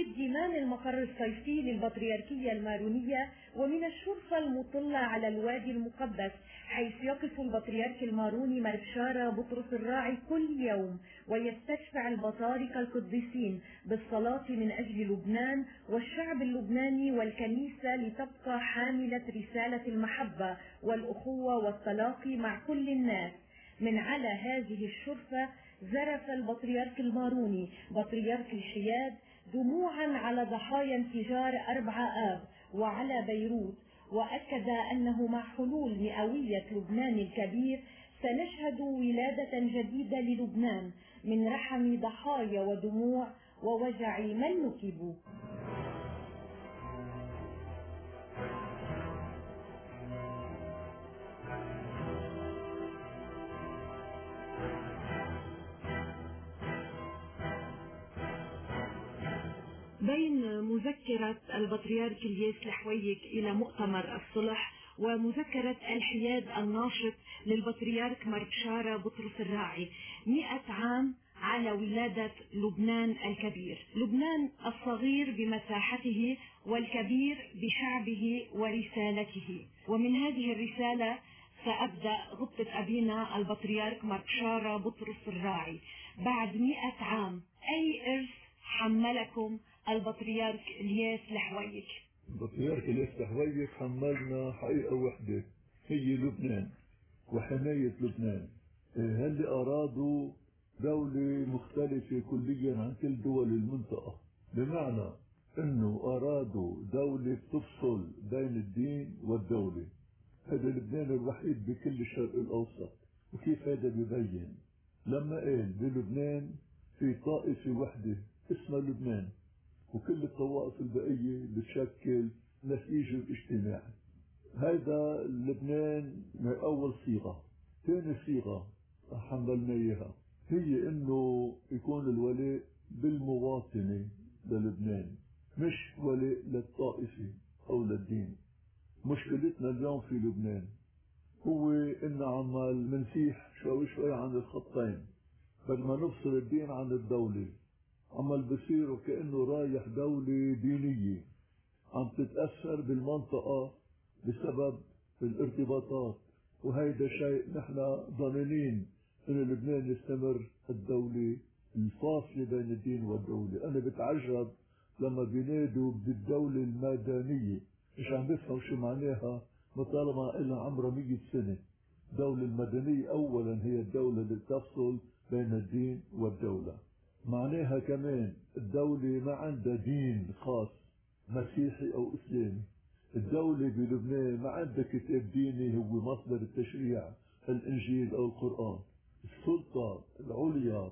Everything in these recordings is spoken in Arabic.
بالديمان المقر الصيفي للبطريركية المارونية ومن الشرفة المطلة على الوادي المقدس، حيث يقف البطريرك الماروني مربشارة بطرس الراعي كل يوم ويستشفع البطاركة القديسين بالصلاة من أجل لبنان والشعب اللبناني والكنيسة لتبقى حاملة رسالة المحبة والأخوة والتلاقي مع كل الناس. من على هذه الشرفة زرف البطريرك الماروني بطريرك الحياد دموعا على ضحايا انفجار 4 آب وعلى بيروت، وأكد أنه مع حلول مئوية لبنان الكبير سنشهد ولادة جديدة للبنان من رحم ضحايا ودموع ووجع من نكبوا. بين مذكرة البطريرك الياس لحويك إلى مؤتمر الصلح ومذكرة الحياد الناشط للبطريرك مربشارة بطرس الراعي 100 عام على ولادة لبنان الكبير، لبنان الصغير بمساحته والكبير بشعبه ورسالته. ومن هذه الرسالة سأبدأ غبطة أبينا البطريرك مربشارة بطرس الراعي. بعد 100 عام أي إرث حملكم البطريرك الياس لحويك؟ البطريرك الياس لحويك حملنا حقيقة وحدة هي لبنان وحماية لبنان. هل أرادوا دولة مختلفة كليا عن كل دول المنطقة، بمعنى أنه أرادوا دولة تفصل بين الدين والدولة. هذا لبنان الوحيد بكل الشرق الأوسط. وكيف هذا ببين؟ لما قال بلبنان في طائفة وحدة اسمها لبنان وكل الطوائف البقية بتشكل نسيج الاجتماعي. هذا لبنان من أول صيغة. ثاني صيغة حملنا إياها هي إنه يكون الولاء بالمواطنة للبنان، مش ولاء للطائفة أو للدين. مشكلتنا اليوم في لبنان هو إن عمال منسيح شوي عن الخطين، بدنا نفصل الدين عن الدولة. عمال بصير وكأنه رايح دولة دينية عم تتأثر بالمنطقة بسبب الارتباطات، وهيدا شيء نحن ظنانين إن لبنان يستمر الدولة الفاصلة بين الدين والدولة. أنا بتعجب لما بينادوا بالدولة المدنية، مش عم بفهم شو معناها طالما إلها عمرها 100 سنة. الدولة المدنية أولا هي الدولة اللي تفصل بين الدين والدولة. معناها كمان الدولة ما عندها دين خاص مسيحي أو إسلامي. الدولة بلبنان ما عندها كتاب ديني هو مصدر التشريع الإنجيل أو القرآن. السلطة العليا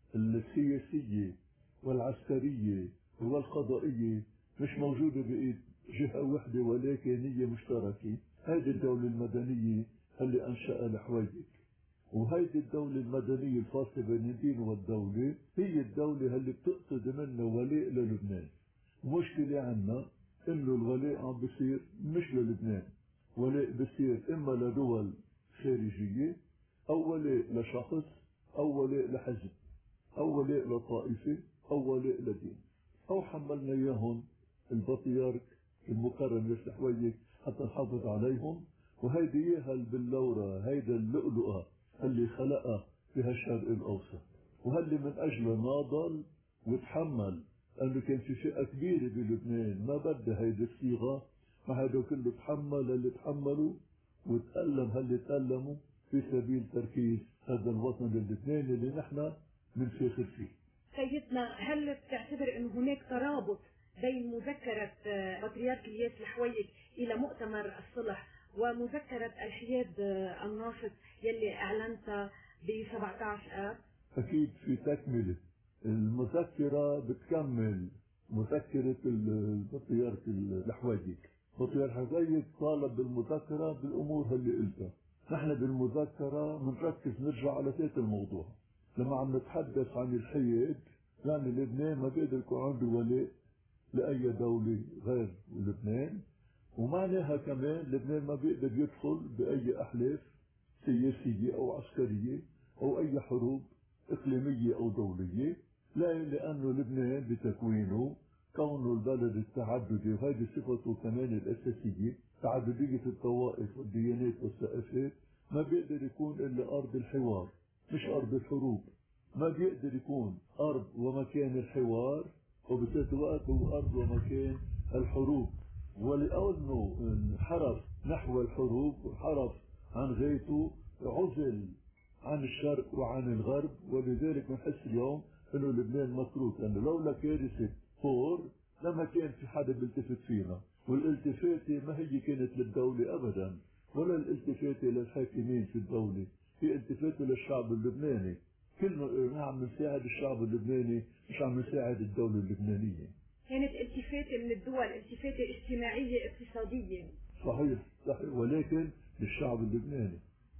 السياسية والعسكرية والقضائية مش موجودة بإيد جهة واحدة ولكن هي مشتركة. هذه الدولة المدنية اللي أنشأها لحويك، وهيدي الدولة المدنية الفاصلة بين الدين والدولة هي الدولة اللي بتقتضي منها ولاء للبنان. مشكلة عنا إنه الولاء عم بصير مش للبنان، ولاء بصير إما لدول خارجية أو ولاء لشخص أو ولاء لحزب أو ولاء لطائفة أو ولاء لدين. أو حملنا إياهم البطريرك المكرم ياس لحويك حتى نحافظ عليهم. وهيدي إياها البلورة، هيدا اللؤلؤة اللي خلقها في هالشرق الأوسط، وهاللي من أجله ناضل وتحمل أنه كان في فئة كبيرة بلبنان ما بدها هيدي الصيغة. ما هيدا كله تحمل اللي تحملوا وتألم هاللي تألموا في سبيل تركيز هذا الوطن اللبناني اللي نحن بنفاخر فيه. سيدنا، هل تعتبر أن هناك ترابط بين مذكرة بطريرك الياس لحويك إلى مؤتمر الصلح ومذكرة الحياد الناشط يلي أعلنتها ب 17 آب؟ أكيد في تكملة. المذكرة بتكمل مذكرة البطريرك لحويك. بطريرك لحويك طالب بالمذكرة بالأمور اللي قلتها. نحن بالمذكرة بنركز نرجع على ذات الموضوع. لما عم نتحدث عن الحياد يعني لبنان ما بيقدر يكون عنده ولاء لأي دولة غير لبنان، ومعناها كمان لبنان ما بيقدر يدخل بأي أحلاف سياسية أو عسكرية أو أي حروب إقليمية أو دولية. لا، لأنه لبنان بتكوينه كونه البلد التعددي، وهذه صفته كمان الأساسية، تعددية الطوائف والديانات والثقافات، ما بيقدر يكون إلا أرض الحوار مش أرض الحروب. ما بيقدر يكون أرض ومكان الحوار، وبذات الوقت هو أرض ومكان الحروب. ولأنه انحرف نحو الحروب وانحرف عن غايته، عزل عن الشرق وعن الغرب. ولذلك نحس اليوم انه لبنان متروك، لانه لولا كارثه فور لما كان في حدا بيلتفت فينا. والالتفاته ما هي كانت للدوله ابدا، ولا الالتفاته للحاكمين في الدوله، هي التفاته للشعب اللبناني. كلنا عم نساعد الشعب اللبناني، مش عم نساعد الدوله اللبنانيه. كانت التفاته من الدول، التفاته اجتماعيه اقتصاديه. صحيح صحيح، ولكن للشعب اللبناني.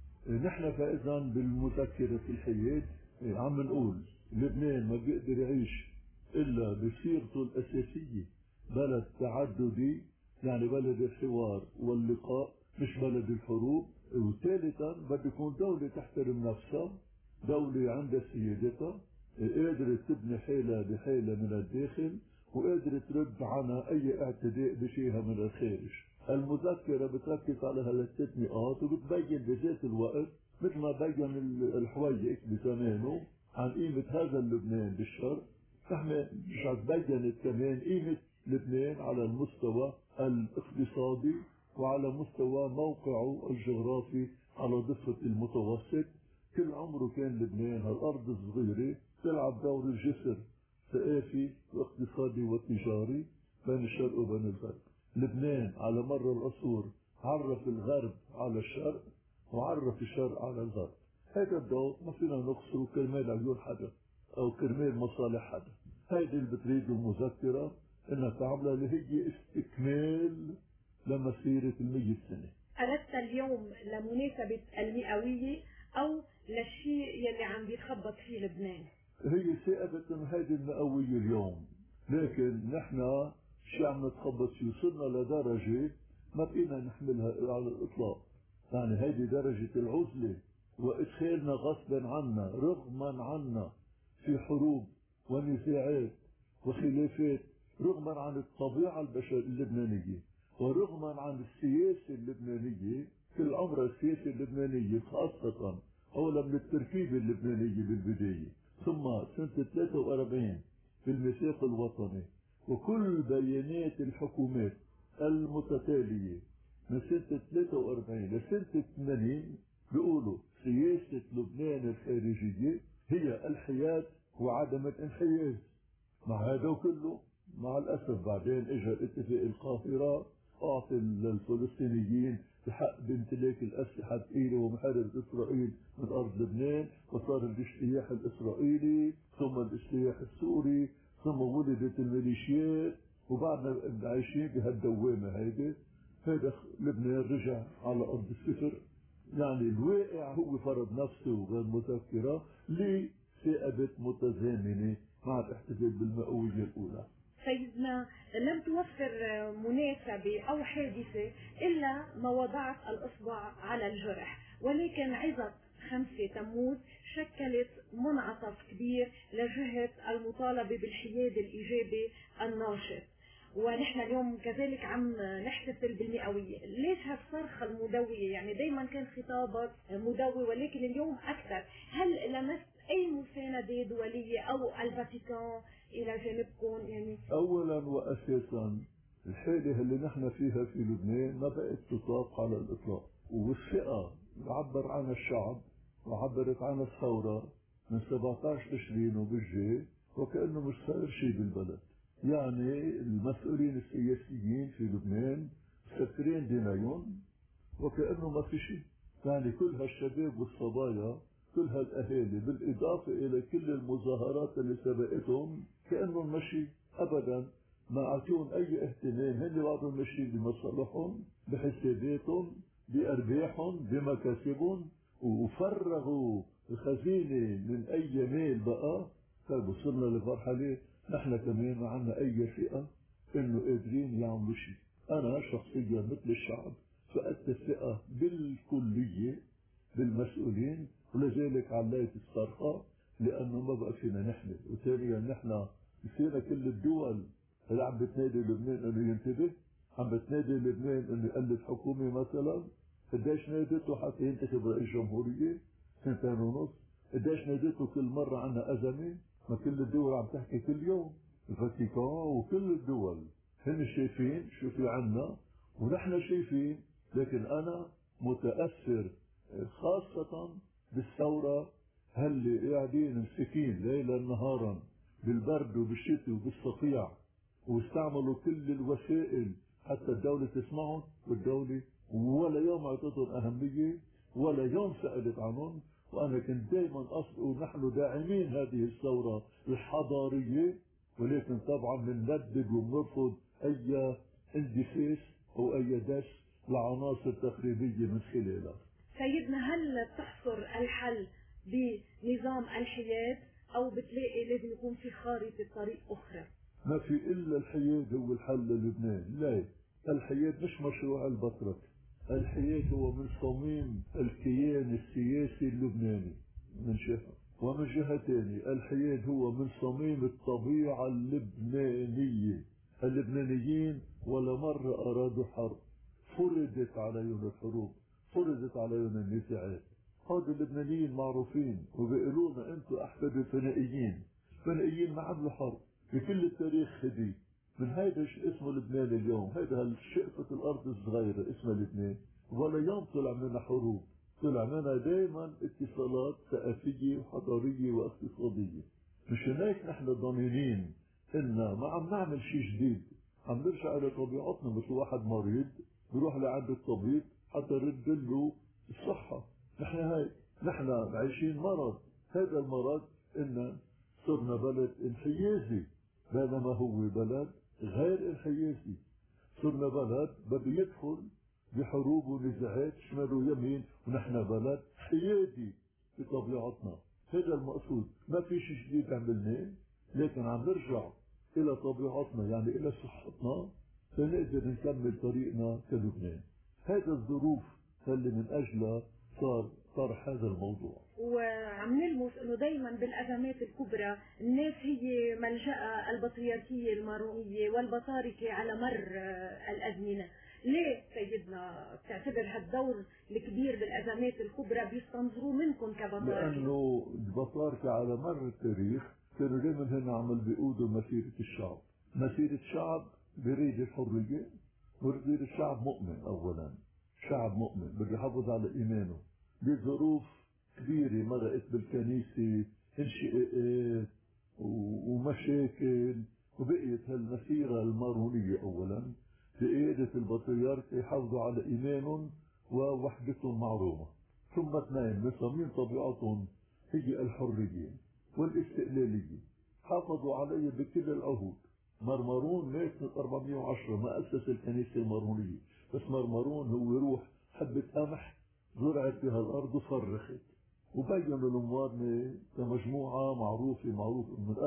نحن فإذا بالمذكرة في الحياة عم نقول لبنان ما بيقدر يعيش إلا بصيغته الأساسية بلد تعددي، يعني بلد الحوار واللقاء مش بلد الحروب. وثالثا بده يكون دولة تحترم نفسها، دولة عندها سيادتها، قادرة تبني حالها بحالها من الداخل، وقادرة ترد عنها أي اعتداء بشيها من الخارج. المذكرة بتركز على هالثلاث نقاط، وبتبين بذات الوقت مثل ما بين الحويك بزمانه عن قيمة هذا اللبنان بالشرق، نحن بينت كمان قيمة لبنان على المستوى الاقتصادي وعلى مستوى موقعه الجغرافي على ضفة المتوسط. كل عمره كان لبنان هالأرض الصغيرة تلعب دور الجسر ثقافي واقتصادي وتجاري بين الشرق وبين الغرب. لبنان على مر العصور عرف الغرب على الشرق وعرف الشرق على الغرب. هذا الضوء ما فينا نقصره كرمال عيون حدا أو كرمال مصالح حدا. هيدي اللي بتريد المذكرة إنها تعملها، اللي هي استكمال لمسيرة 100 سنة. أردت اليوم لمناسبة المئوية أو للشيء يلي عم بيتخبط فيه لبنان؟ هي ثابت إنه هيدي المئوية اليوم، لكن نحن شو عم نتخبط فيه؟ وصلنا لدرجة ما فينا نحملها على الإطلاق. يعني هيدي درجة العزلة وإدخالنا غصبا عنا رغما عنا في حروب ونزاعات وخلافات، رغما عن الطبيعة اللبنانية ورغما عن السياسة اللبنانية. كل عمر السياسة اللبنانية خاصة أولا من التركيبة اللبنانية بالبداية، ثم سنة 43 في الميثاق الوطني وكل بيانات الحكومات المتتالية من سنة 43 لسنة 80 بيقولوا سياسة لبنان الخارجية هي الحياد وعدم الانحياز. مع هذا كله مع الأسف بعدين اجى اتفاق القاهرة أعطي للفلسطينيين الحق بامتلاك الأسلحة الثقيلة ومحاربة إسرائيل من أرض لبنان، وصار الاجتياح الإسرائيلي ثم الاجتياح السوري ثم ولدت الميليشيات، وبعدنا عايشين بهالدوامة هيدي. هذا لبنان رجع على أرض الصفر. يعني الواقع هو فرض نفسه غير مذكرة لثائبة متزامنة مع الاحتفال بالمئوية الأولى. سيدنا، لم توفر مناسبة أو حادثة إلا ما وضعت الإصبع على الجرح، ولكن عظة 5 تموز شكلت منعطف كبير لجهة المطالبة بالحياد الإيجابي الناشط. ونحن اليوم كذلك عم نحتفل بالمئوية. ليش هالصرخة المدوية؟ يعني دايما كان خطابك مدوي ولكن اليوم أكثر. هل لمست أي مساندة دولية أو الفاتيكان إلى جانبكم؟ يعني أولا وأساسا الحالة اللي نحن فيها في لبنان ما بقت تطاق على الإطلاق، والثقة عبر عنها الشعب وعبرت عنها الثورة من 17 تشرين وبالجاي، وكأنه مش صار شيء بالبلد. يعني المسؤولين السياسيين في لبنان مسكرين دينايون وكأنه ما في شيء. يعني كل هالشباب والصبايا كل هالأهالي بالإضافة إلى كل المظاهرات اللي سبقتهم كأنهم مشي أبدا ما أعطيهم أي اهتمام. هن بعضهم ماشيين بمصالحهم بحساباتهم بأرباحهم بمكاسبهم، وفرغوا الخزينة من أي مال بقى. طيب وصلنا لمرحلة نحن كمان ما عنا أي ثقة إنه قادرين يعملوا شيء. أنا شخصيا مثل الشعب فقدت الثقة بالكلية بالمسؤولين، ولذلك عليت الصرخة لأنه ما بقى فينا نحمل. وثانيا نحن نسينا كل الدول هل عم بتنادي لبنان انه ينتبه؟ عم بتنادي لبنان انه يقلد حكومة مثلا؟ قديش نادته حتى ينتخب رئيس جمهورية؟ 2.5 سنين. قديش نادته كل مرة عنا أزمة؟ ما كل الدول عم تحكي كل يوم، الفاتيكان وكل الدول هن شايفين شو في عنا ونحن شايفين. لكن أنا متأثر خاصة بالثورة، هاللي قاعدين مسكين ليلا نهارا بالبرد وبالشتاء وبالصقيع، واستعملوا كل الوسائل حتى الدولة تسمعهم، والدولة ولا يوم اعطتهم أهمية ولا يوم سألت عنهم. وأنا كنت دائما أقول نحن داعمين هذه الثورة الحضارية، ولكن طبعا بنردد وبنرفض أي اندفاس أو أي دس لعناصر تخريبية من خلالها. سيدنا، هل تحصر الحل بنظام الحياد أو بتلاقي لازم يكون في خارطة طريق أخرى؟ ما في إلا الحياد هو الحل للبنان. لا، الحياد مش مشروع البطرك، الحياد هو من صميم الكيان السياسي اللبناني من جهة، ومن جهة ثانية الحياد هو من صميم الطبيعة اللبنانية. اللبنانيين ولا مرة أرادوا حرب، فرضت عليهم الحروب، فرضت عليهم النزاعات. هذول اللبنانيين معروفين وبيقولوا لنا انتم احفاد الفنائيين. الفنائيين ما عملوا حرب بكل التاريخ هدي. من هيدا اسمه لبنان اليوم، هيدا شقفة الارض الصغيرة اسمها لبنان، ولا يوم طلع منها حروب، طلع منها دائما اتصالات ثقافية وحضارية واقتصادية. مشان هيك نحن ضامنين ان ما عم نعمل شيء جديد، عم نرجع الى طبيعتنا. مثل واحد مريض بيروح لعند الطبيب حتى يرد له الصحة. نحن هيك، نحن عايشين مرض. هذا المرض ان صرنا بلد انحيازي بينما هو بلد غير انحيازي. صرنا بلد بده يدخل بحروب ونزاعات شمال ويمين، ونحن بلد حيادي بطبيعتنا. هذا المقصود. ما في شيء جديد عملناه، لكن عم نرجع الى طبيعتنا، يعني الى صحتنا، لنقدر نكمل طريقنا كلبنان. هذا الظروف اللي من اجلها صار طرح هذا الموضوع. وعم نلمس انه دائما بالازمات الكبرى الناس هي ملجأ البطريركية المارونية والبطاركة على مر الازمنة. ليه سيدنا بتعتبر هالدور الكبير بالازمات الكبرى بيستنظروا منكم كبطاركة؟ لانه البطاركة على مر التاريخ كانوا دائما هن عمل بيقودوا مسيرة الشعب. مسيرة شعب بريد الحرية، وريد الشعب مؤمن. اولا شعب مؤمن بده يحافظ على ايمانه بظروف كبيرة مرقت بالكنيسة، انشقاقات ومشاكل، وبقيت هالمسيرة المارونية اولا بقيادة البطريرك يحافظوا على ايمانهم ووحدتهم مع روما. ثم اثنين من صميم طبيعتهم هي الحرية والاستقلالية، حافظوا عليه بكل العهود. مرمرون مات سنة 410 ما أسس الكنيسة المارونية، بس مرمرون هو روح حبة قمح زرعت بها الأرض وصرخت، وبينوا الموارنة كمجموعة معروفة من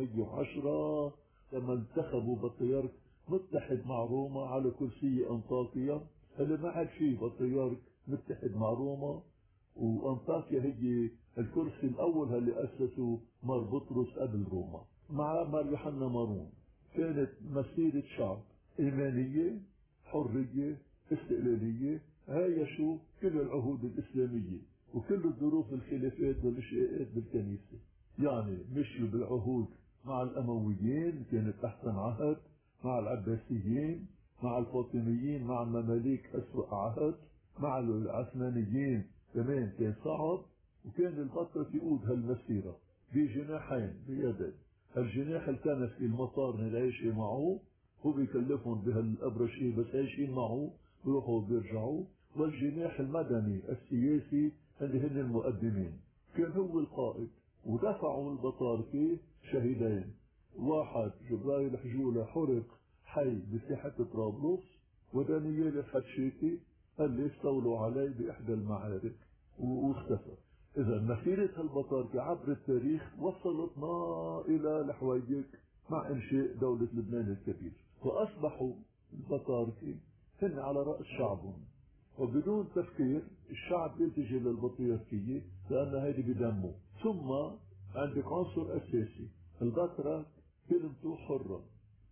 410 لما انتخبوا بطريرك متحد مع روما على كرسي أنطاكيا، اللي ما عاد فيه بطريرك متحد مع روما. وأنطاكيا هي الكرسي الأول اللي أسسه مار بطرس قبل روما مع مار يوحنا مارون. كانت مسيرة شعب إيمانية، حرية، استقلالية، عايشوا كل العهود الإسلامية وكل الظروف الخلافات والاشتقاقات بالكنيسة. يعني مشوا بالعهود مع الأمويين كانت أحسن عهد، مع العباسيين، مع الفاطميين، مع المماليك أسوأ عهد، مع العثمانيين كمان كان صعب. وكان البطرك يقود هالمسيرة بجناحين بيدين، الجناح الكنسي المطارني العايشة معه هو بيكلفهم بهالأبرشية بس عايشين معه بيروحوا وبيرجعوا، والجناح المدني السياسي اللي هن المقدمين كان هو القائد. ودفعوا البطاركة شهيدين، واحد جبرائيل حجولة حرق حي بساحة طرابلس، ودانيال الحتشيتي اللي استولوا عليه بإحدى المعارك واختفى. إذا مسيرة هالبطاركة عبر التاريخ وصلتنا إلى الحويج مع إنشاء دولة لبنان الكبير، وأصبحوا البطاركة هن على رأس شعبهم، وبدون تفكير الشعب يلتجئ للبطريركية لأن هيدي بدمه. ثم عندك عنصر أساسي، البطرك كلمته حرة،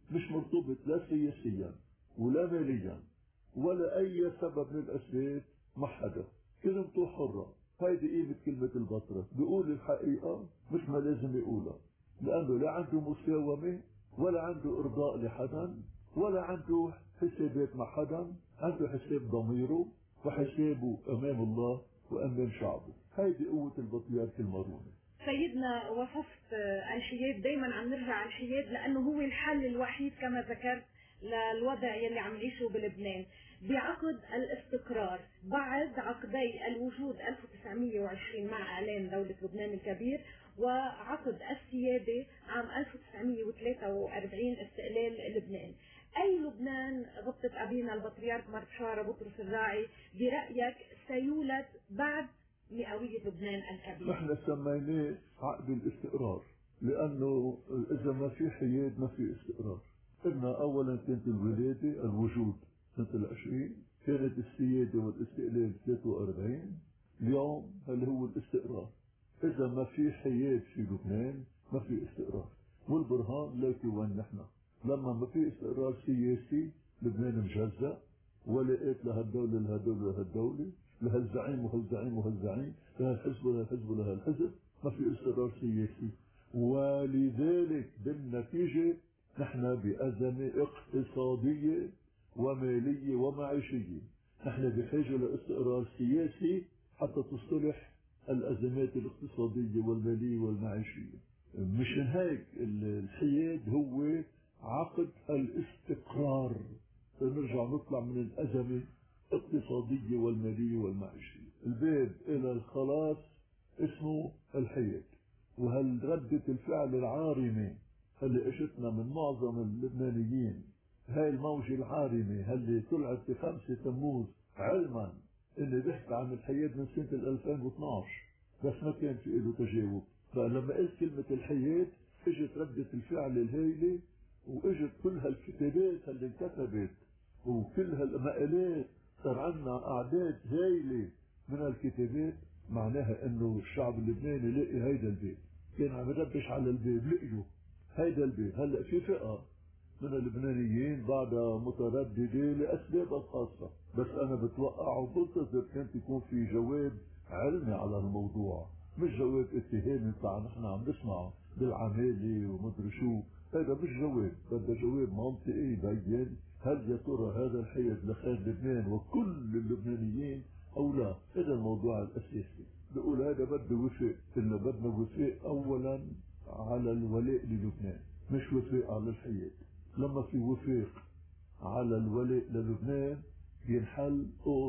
مش مرتبط لا سياسيا ولا ماليا ولا أي سبب من الأسباب مع حدا، كلمته حرة. هيدي قيمة كلمة البطرس، بيقول الحقيقة مش ما لازم يقولها، لأنه لا عنده مساومة ولا عنده إرضاء لحدا ولا عنده حسابات مع حدا، عنده حساب ضميره وحسابه أمام الله وأمام شعبه. هيدي قوة البطريرك الماروني. سيدنا وصفت الحياد، دايما عم نرجع على الحياد لأنه هو الحل الوحيد كما ذكرت للوضع يلي عم نعيشه بلبنان. بعقد الاستقرار بعد عقدي الوجود 1920 مع إعلان دولة لبنان الكبير، وعقد السيادة عام 1943 استقلال لبنان، أي لبنان غبطة أبينا البطريرك مارشارا بطرس الراعي برأيك سيولد بعد مئوية لبنان الكبير؟ نحن سميناه عقد الاستقرار لأنه إذا ما في حياد ما في استقرار. قلنا أولا كانت الولادة الوجود سنة 20، كانت السيادة والاستقلال 43، اليوم هل هو الاستقرار. إذا ما في حياد في لبنان ما في استقرار، والبرهان ليك وين نحن. لما ما في استقرار سياسي لبنان مجزأ، ولقيت لهالدولة لهالدولة لهالدولة، لهالزعيم وهالزعيم وهالزعيم، لهالحزب ولهالحزب ولهالحزب، ما في استقرار سياسي. ولذلك بالنتيجة نحن بأزمة اقتصادية ومالية ومعيشية. نحن بحاجة لاستقرار سياسي حتى تصلح الأزمات الاقتصادية والمالية والمعيشية. مشان هيك الحياد هو عقد الاستقرار، نرجع نطلع من الأزمة الاقتصادية والمالية والمعيشية. الباب إلى الخلاص اسمه الحياد. وهل ردة الفعل العارمة اللي اجتنا من معظم اللبنانيين، هاي الموجة العارمة اللي طلعت في 5 تموز علما اللي بيحكي عن الحياد من سنة 2012 بس ما كان في له تجاوب. فلما قلت كلمة الحياد اجت ردة الفعل الهائلة، واجت كل هالكتابات اللي انكتبت وكل هالمقالات، صار عندنا أعداد هائلة من الكتابات. معناها انه الشعب اللبناني لقي هيدا البيت، كان عم يدبش على الباب لقيه هيدا البيت. هلا في فئة من اللبنانيين بعدها مترددة لأسباب خاصة، بس أنا بتوقع وبنتظر كانت يكون في جواب علمي على الموضوع، مش جواب اتهامي بتاع نحن عم نسمعه بالعمالة ومدري شو. هذا مش جواب، بدنا جواب منطقي يبين هل يا ترى هذا الحياد لخير لبنان وكل اللبنانيين أو لا. هذا الموضوع الأساسي. بقول هذا بده وفاء، إنه بدنا وفاء أولا على الولاء للبنان، مش وفاء على الحياد. لما في وفاق على الولاء للبنان ينحل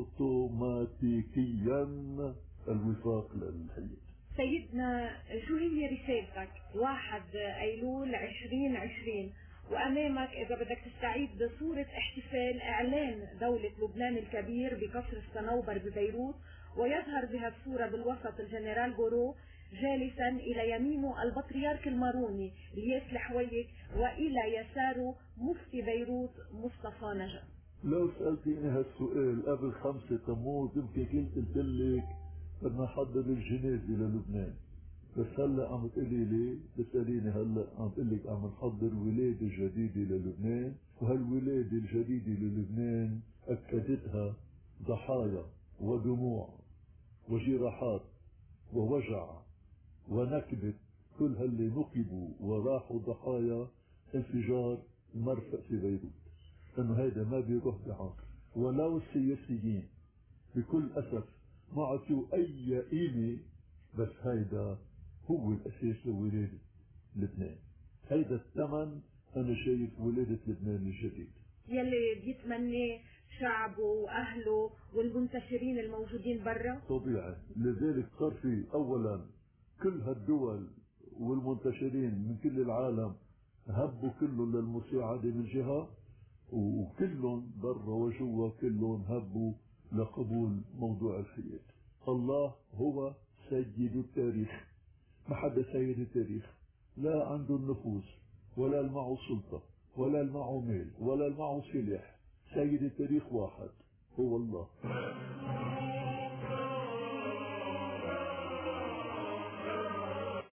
اوتوماتيكيا الوفاق للحياد. سيدنا، شو هي رسالتك 1 أيلول 2020 وأمامك إذا بدك تستعيد صورة احتفال إعلان دولة لبنان الكبير بقصر الصنوبر ببيروت، ويظهر بها الصورة بالوسط الجنرال جورو جالسا إلى يمينه البطريرك الماروني الياس الحويك، وإلى يساره مفتي بيروت مصطفى نجا؟ لو سألتيني هالسؤال قبل 5 تموز يمكن كنت قلت لك بدنا نحضر الجنازة للبنان، بس هلا عم تقولي لي بتسأليني هلا عم تقول لك عم نحضر ولادة جديدة للبنان، وهالولادة الجديدة للبنان أكدتها ضحايا ودموع وجراحات ووجع ونكبة كل هاللي نكبوا وراحوا ضحايا انفجار المرفأ في بيروت. انه هيدا ما بيروح بعقل، ولو السياسيين بكل اسف ما عطوا اي قيمة، بس هيدا هو الاساس لولادة لبنان. هيدا الثمن انا شايف ولادة لبنان الجديد يلي بيتمناه شعبه واهله والمنتشرين الموجودين برا. طبيعي. لذلك صار في اولا كل هالدول والمنتشرين من كل العالم هبوا كلهم للمساعدة من جهة، وكلهم برا وجوا كلهم هبوا لقبول موضوع الحياد. الله هو سيد التاريخ، ما حدا سيد التاريخ، لا عنده النفوذ ولا معه سلطة ولا معه مال ولا معه سلاح. سيد التاريخ واحد هو الله.